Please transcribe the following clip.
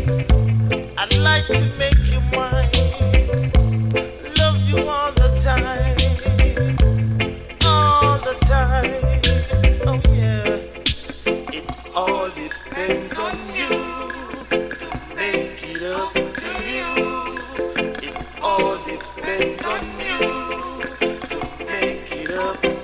I'd like to make you mine, love you all the time, all the time. Oh yeah, it all depends on you to make it up to you. It all depends on you to make it up.